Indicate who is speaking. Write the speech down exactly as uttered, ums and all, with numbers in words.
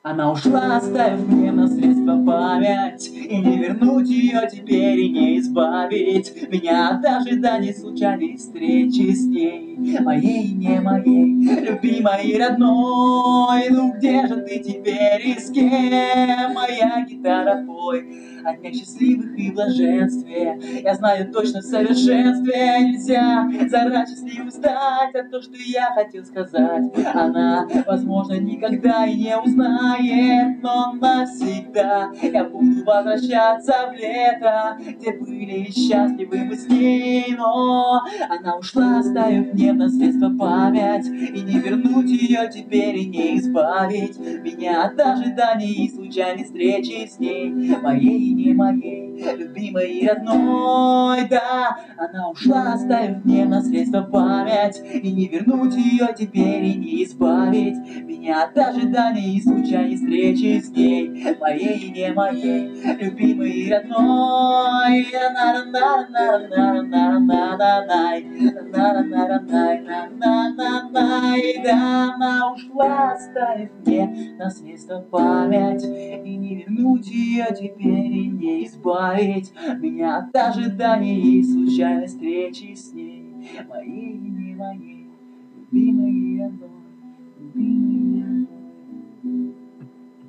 Speaker 1: Она ушла, оставив мне в наследство память, и не вернуть ее теперь, и не избавить меня от ожиданий случайной встречи с ней, моей и не моей, любимой и родной. Ну где же ты теперь и с кем? Моя гитара, пой о днях счастливых и блаженстве. Я знаю точно в совершенстве нельзя заранее счастливым стать, а то, что я хотел сказать, она, возможно, никогда и не узнает, но навсегда я буду возвращаться в лето, где были счастливы мы с ней. Но она ушла, оставив мне в наследство память, и не вернуть ее теперь, и не избавить меня от ожиданий и случайной встречи с ней, моей и не моей, любимой и родной. Да, она ушла, оставив мне в наследство память, и не вернуть ее теперь, и не избавить меня от ожиданий и случайной встречи с ней, моей и не моей, любимой и родной. Да, она ушла, оставив мне наследство память, и не вернуть ее теперь, и не избавить меня от ожиданий и случайной встречи с ней, моей и не моей, любимой и родной.